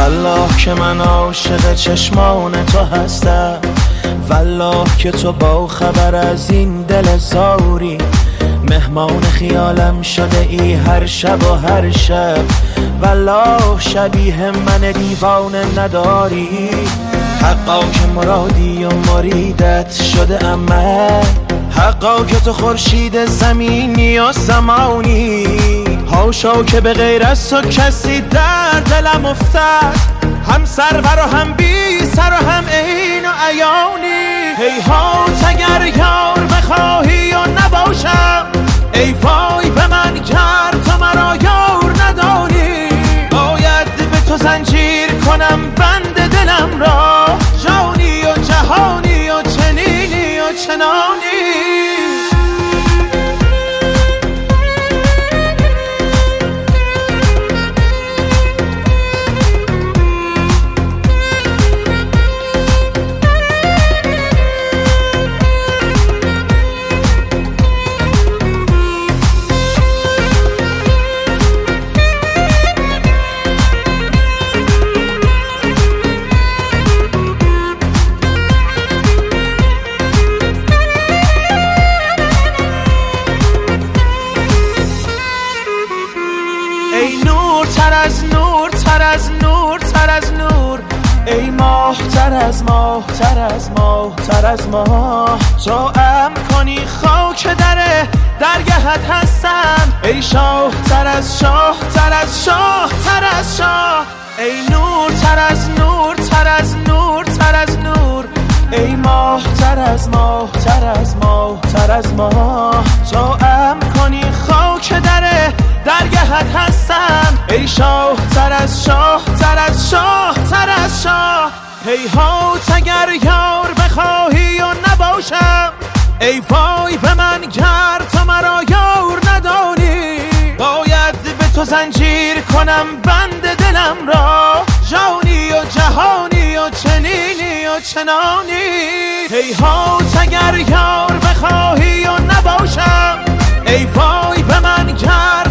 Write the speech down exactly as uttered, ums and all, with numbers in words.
والله که من عاشق چشمان تو هستم، والله که تو با خبر از این دل زاری، مهمان خیالم شده ای هر شب و هر شب، والله شبیه من دیوانه نداری. حقا که مرادی و مریدت شده امن، حقا که تو خورشید زمینی و زمانی، هاشا که به غیر از تو کسی در دلم افتد، هم سرور و هم بی سر و هم عین و عیانی. هیهات اگر یار بخواهی و نباشم، ای وای به من گر تو مرا یار نداری. باید به تو زنجیر کنم بند دلم را، جانی و جهانی و چنینی و چنانی. ای نور تر از نور تر از نور تر از نور، ای ماه تر از ماه تر از ماه تر از ماه، تو ام کنی خاک در درگهت هستم، ای شاه تر از شاه تر از شاه تر از شاه. ای نور تر از نور تر از نور تر از نور، ای ماه تر از ماه تر از ماه تر از ماه، تو ام کنی خاک در درگهت هستم، ای شاه تر از شاه تر از شاه تر از شاه. هیهات اگر یار بخواهی و نباشم، ای وای به من گر تو مرا یار ندانی. باید به تو زنجیر کنم بند دلم را، جانی و جهانی و چنینی و چنانی. هیهات اگر یار بخواهی و نباشم، ای وای به من گر